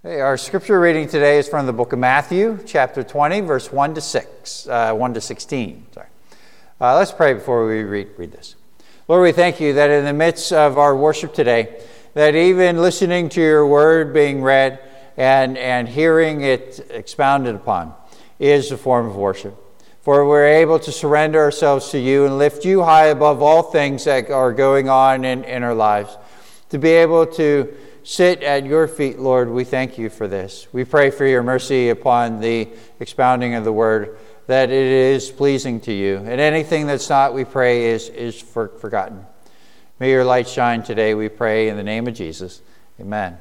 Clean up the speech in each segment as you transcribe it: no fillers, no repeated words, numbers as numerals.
Hey, our scripture reading today is from the book of Matthew, chapter 20, verse 1 to 16. Let's pray before we read this. Lord, we thank you that in the midst of our worship today, that even listening to your word being read and hearing it expounded upon is a form of worship. For we're able to surrender ourselves to you and lift you high above all things that are going on in our lives. To be able to sit at your feet, Lord, we thank you for this. We pray for your mercy upon the expounding of the word, that it is pleasing to you. And anything that's not, we pray, is forgotten. May your light shine today, we pray, in the name of Jesus. Amen.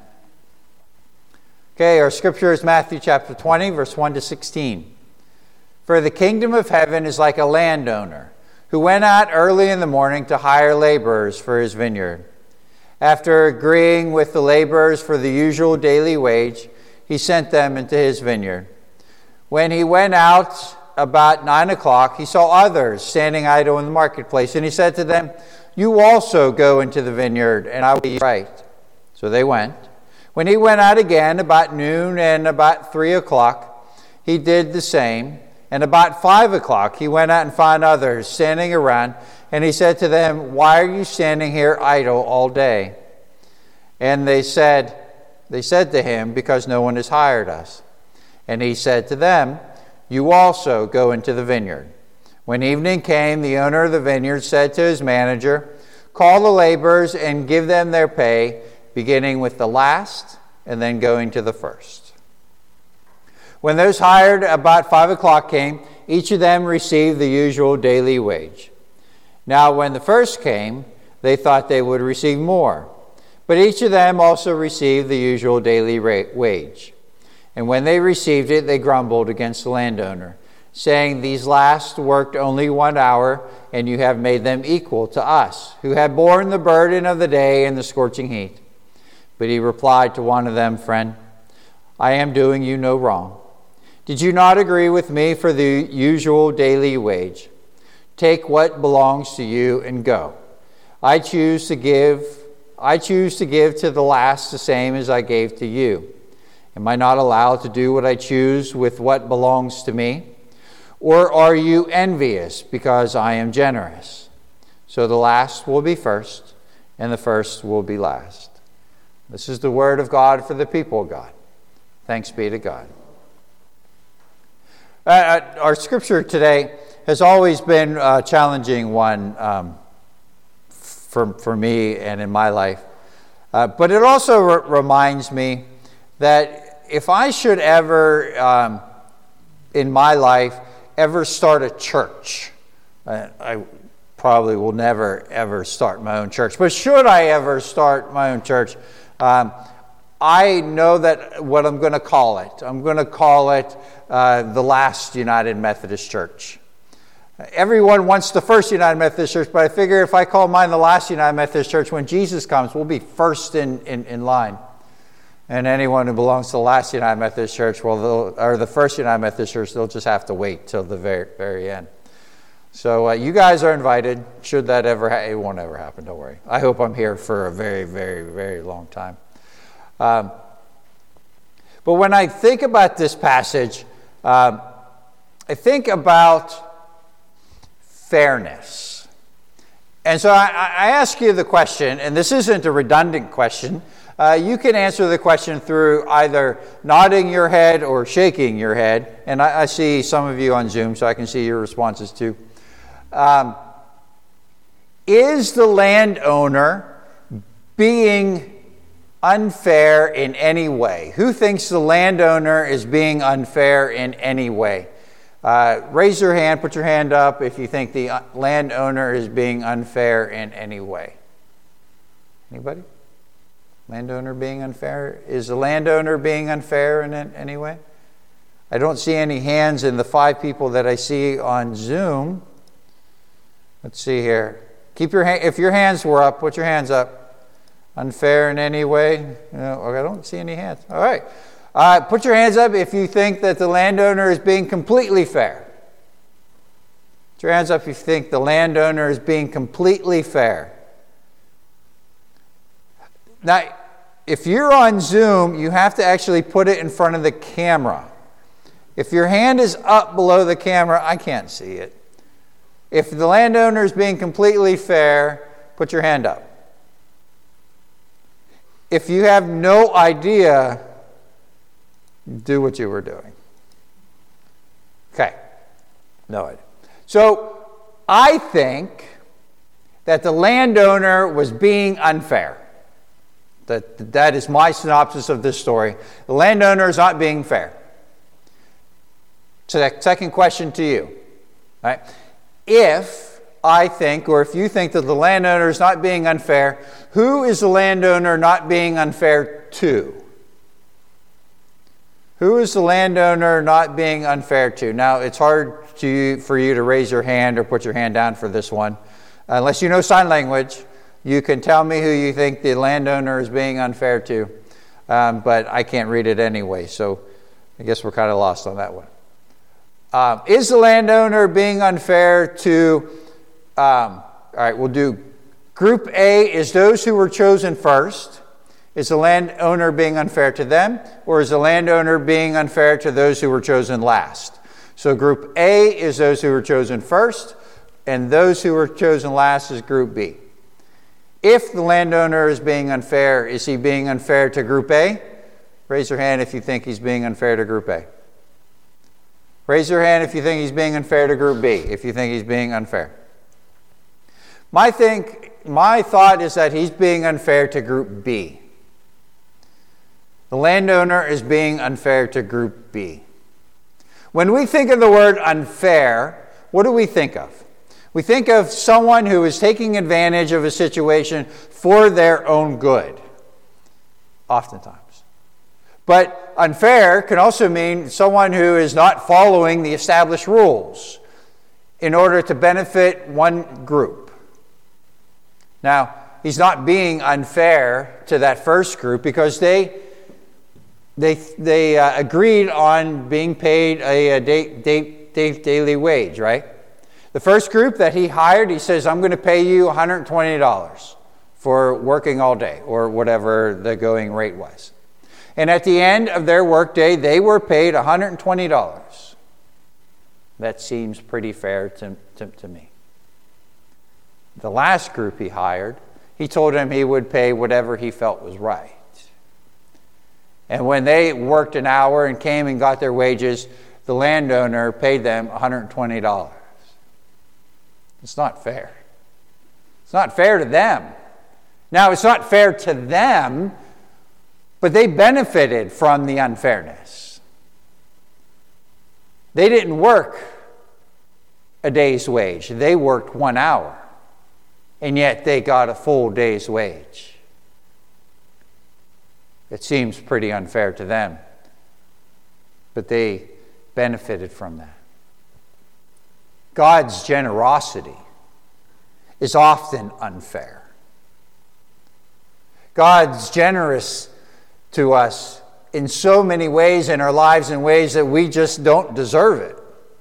Okay, our scripture is Matthew chapter 20, verse 1 to 16. For the kingdom of heaven is like a landowner who went out early in the morning to hire laborers for his vineyard. After agreeing with the laborers for the usual daily wage, he sent them into his vineyard. When he went out about 9 o'clock, he saw others standing idle in the marketplace, and he said to them, "You also go into the vineyard, and I will be right." So they went. When he went out again about noon and about 3 o'clock, he did the same. And about 5 o'clock, he went out and found others standing around, and he said to them, "Why are you standing here idle all day?" And they said to him, "Because no one has hired us." And he said to them, "You also go into the vineyard." When evening came, the owner of the vineyard said to his manager, "Call the laborers and give them their pay, beginning with the last and then going to the first." When those hired about 5 o'clock came, each of them received the usual daily wage. Now when the first came, they thought they would receive more. But each of them also received the usual daily wage. And when they received it, they grumbled against the landowner, saying, "These last worked only 1 hour, and you have made them equal to us, who have borne the burden of the day and the scorching heat." But he replied to one of them, "Friend, I am doing you no wrong. Did you not agree with me for the usual daily wage? Take what belongs to you and go. I choose to give to the last the same as I gave to you. Am I not allowed to do what I choose with what belongs to me? Or are you envious because I am generous?" So the last will be first, and the first will be last. This is the word of God for the people of God. Thanks be to God. Our scripture today has always been a challenging one for me and in my life. But it also reminds me that if I should ever, in my life, ever start a church, I probably will never, ever start my own church. But should I ever start my own church, I know that what I'm going to call it. I'm going to call it the Last United Methodist Church. Everyone wants the First United Methodist Church, but I figure if I call mine the Last United Methodist Church, when Jesus comes, we'll be first in line. And anyone who belongs to the Last United Methodist Church, or the First United Methodist Church, they'll just have to wait till the very, very end. So you guys are invited. Should that ever happen, it won't ever happen, don't worry. I hope I'm here for a very, very, very long time. But when I think about this passage, I think about fairness. And so I ask you the question, and this isn't a redundant question. You can answer the question through either nodding your head or shaking your head. And I see some of you on Zoom, so I can see your responses too. Is the landowner being unfair in any way? Who thinks the landowner is being unfair in any way? Raise your hand, put your hand up if you think the landowner is being unfair in any way. Anybody? Landowner being unfair? Is the landowner being unfair in any way? I don't see any hands in the 5 people that I see on Zoom. Let's see here. Keep your hand. If your hands were up, put your hands up. Unfair in any way? No, I don't see any hands. All right. Put your hands up if you think that the landowner is being completely fair. Put your hands up if you think the landowner is being completely fair. Now, if you're on Zoom, you have to actually put it in front of the camera. If your hand is up below the camera, I can't see it. If the landowner is being completely fair, put your hand up. If you have no idea, do what you were doing. Okay. No idea. So, I think that the landowner was being unfair. That is my synopsis of this story. The landowner is not being fair. So, that second question to you. Right? If I think, or if you think that the landowner is not being unfair, who is the landowner not being unfair to? Who is the landowner not being unfair to? Now, it's hard for you to raise your hand or put your hand down for this one. Unless you know sign language, you can tell me who you think the landowner is being unfair to. But I can't read it anyway, so I guess we're kind of lost on that one. Is the landowner being unfair to... all right, we'll do Group A is those who were chosen first. Is the landowner being unfair to them, or is the landowner being unfair to those who were chosen last? So Group A is those who were chosen first, and those who were chosen last is Group B. If the landowner is being unfair, is he being unfair to Group A? Raise your hand if you think he's being unfair to Group A. Raise your hand if you think he's being unfair to Group B, if you think he's being unfair. My thought is that he's being unfair to Group B. The landowner is being unfair to Group B. When we think of the word unfair, what do we think of? We think of someone who is taking advantage of a situation for their own good, oftentimes. But unfair can also mean someone who is not following the established rules in order to benefit one group. Now, he's not being unfair to that first group because they agreed on being paid a daily wage, right? The first group that he hired, he says, I'm going to pay you $120 for working all day, or whatever the going rate was. And at the end of their workday, they were paid $120. That seems pretty fair to me. The last group he hired, he told him he would pay whatever he felt was right. And when they worked an hour and came and got their wages, the landowner paid them $120. It's not fair. It's not fair to them. Now, it's not fair to them, but they benefited from the unfairness. They didn't work a day's wage. They worked 1 hour, and yet they got a full day's wage. It seems pretty unfair to them, but they benefited from that. God's generosity is often unfair. God's generous to us in so many ways in our lives, in ways that we just don't deserve it.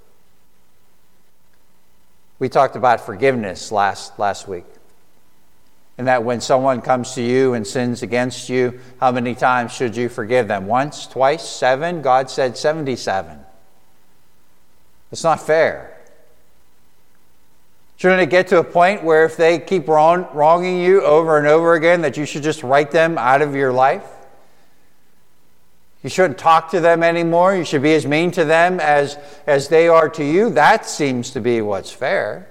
We talked about forgiveness last week. And that when someone comes to you and sins against you, how many times should you forgive them? Once, twice, 7? God said 77. It's not fair. Shouldn't it get to a point where if they keep wronging you over and over again, that you should just write them out of your life? You shouldn't talk to them anymore. You should be as mean to them as they are to you. That seems to be what's fair.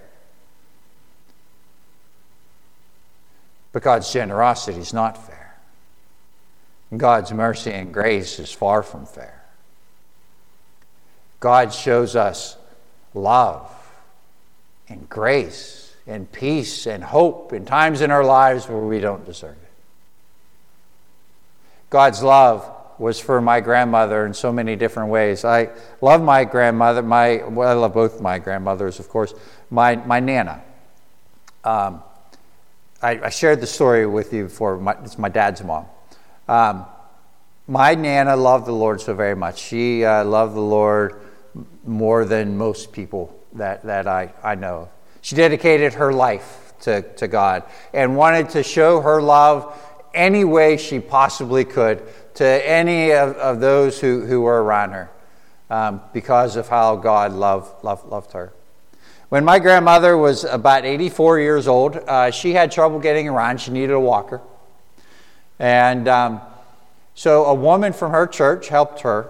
But God's generosity is not fair. God's mercy and grace is far from fair. God shows us love and grace and peace and hope in times in our lives where we don't deserve it. God's love was for my grandmother in so many different ways. I love my grandmother. I love both my grandmothers, of course. My Nana. I shared the story with you before. It's my dad's mom. My Nana loved the Lord so very much. She loved the Lord more than most people that I know. She dedicated her life to God and wanted to show her love any way she possibly could to any of those who were around her, because of how God loved her. When my grandmother was about 84 years old, she had trouble getting around. She needed a walker. And so a woman from her church helped her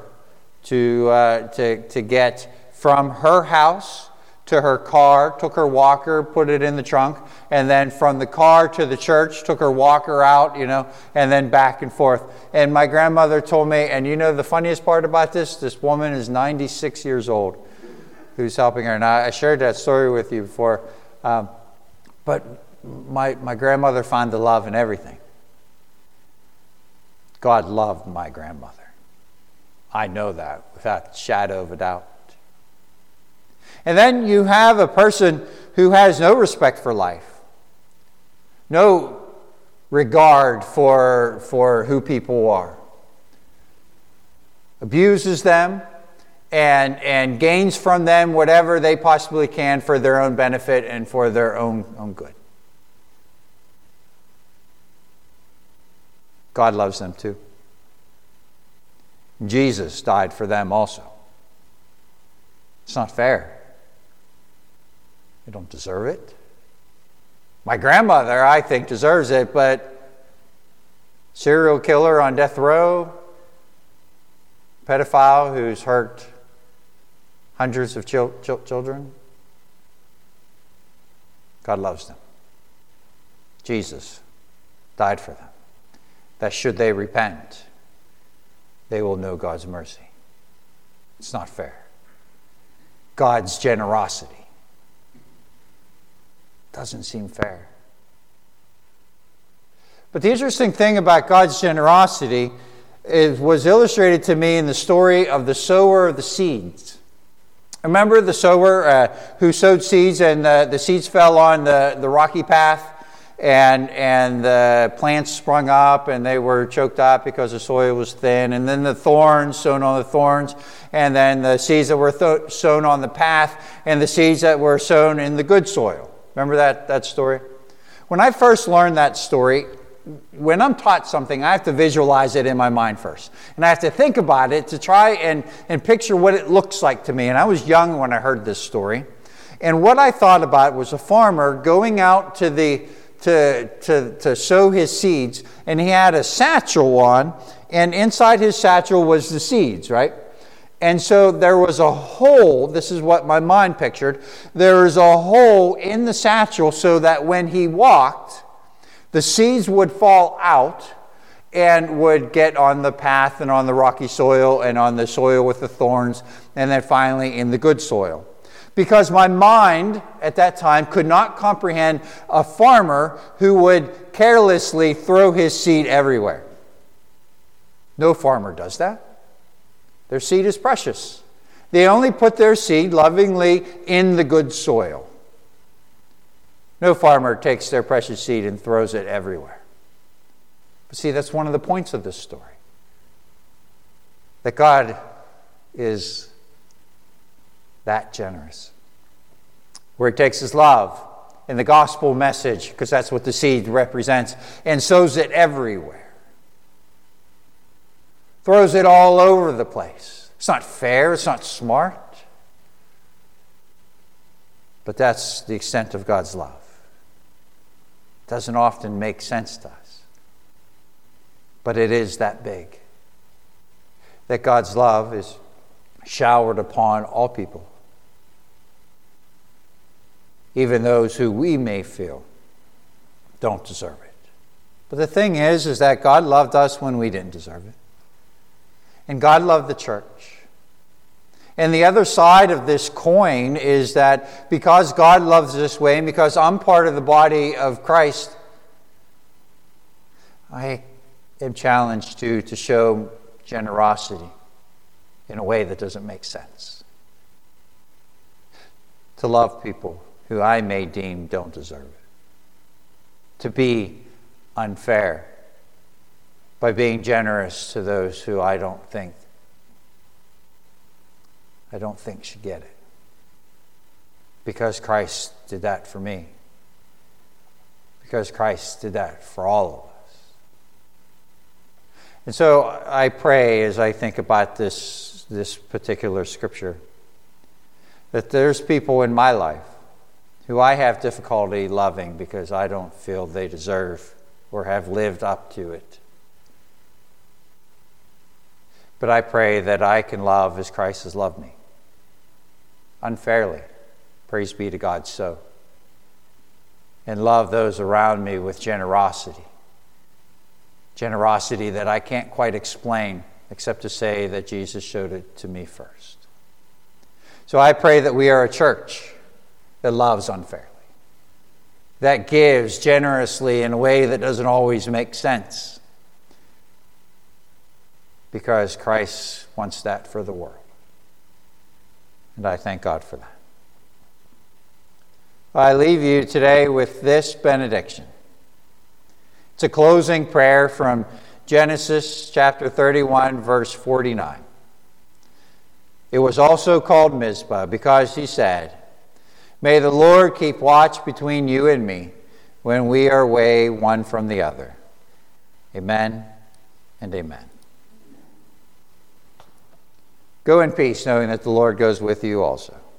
to get from her house to her car, took her walker, put it in the trunk, and then from the car to the church, took her walker out, and then back and forth. And my grandmother told me, and the funniest part about this woman is 96 years old who's helping her. Now, I shared that story with you before, but my grandmother found the love in everything. God loved my grandmother. I know that without a shadow of a doubt. And then you have a person who has no respect for life, no regard for who people are, abuses them, and gains from them whatever they possibly can for their own benefit and for their own good. God loves them too. Jesus died for them also. It's not fair. They don't deserve it. My grandmother, I think, deserves it, but serial killer on death row, pedophile who's hurt hundreds of children, God loves them. Jesus died for them, that should they repent, they will know God's mercy. It's not fair. God's generosity doesn't seem fair. But the interesting thing about God's generosity was illustrated to me in the story of the sower of the seeds. Remember the sower who sowed seeds, and the seeds fell on the rocky path, and the plants sprung up, and they were choked up because the soil was thin. And then the thorns sown on the thorns, and then the seeds that were sown on the path, and the seeds that were sown in the good soil. Remember that story? When I first learned that story, when I'm taught something, I have to visualize it in my mind first. And I have to think about it to try and picture what it looks like to me. And I was young when I heard this story. And what I thought about was a farmer going out to sow his seeds, and he had a satchel on, and inside his satchel was the seeds, right? And so there was a hole, this is what my mind pictured, there was a hole in the satchel so that when he walked, the seeds would fall out and would get on the path and on the rocky soil and on the soil with the thorns, and then finally in the good soil. Because my mind at that time could not comprehend a farmer who would carelessly throw his seed everywhere. No farmer does that. Their seed is precious. They only put their seed lovingly in the good soil. No farmer takes their precious seed and throws it everywhere. But see, that's one of the points of this story. That God is that generous. Where He takes His love in the gospel message, because that's what the seed represents, and sows it everywhere. Throws it all over the place. It's not fair. It's not smart. But that's the extent of God's love. It doesn't often make sense to us. But it is that big. That God's love is showered upon all people. Even those who we may feel don't deserve it. But the thing is that God loved us when we didn't deserve it. And God loved the church. And the other side of this coin is that because God loves this way, and because I'm part of the body of Christ, I am challenged to show generosity in a way that doesn't make sense. To love people who I may deem don't deserve it. To be unfair by being generous to those who I don't think should get it. Because Christ did that for me. Because Christ did that for all of us. And so I pray as I think about this particular scripture that there's people in my life who I have difficulty loving because I don't feel they deserve or have lived up to it. But I pray that I can love as Christ has loved me, unfairly. Praise be to God so. And love those around me with generosity. Generosity that I can't quite explain except to say that Jesus showed it to me first. So I pray that we are a church that loves unfairly, that gives generously in a way that doesn't always make sense, because Christ wants that for the world. And I thank God for that. I leave you today with this benediction. It's a closing prayer from Genesis chapter 31, verse 49. It was also called Mizpah because he said, "May the Lord keep watch between you and me when we are away one from the other." Amen and amen. Go in peace, knowing that the Lord goes with you also.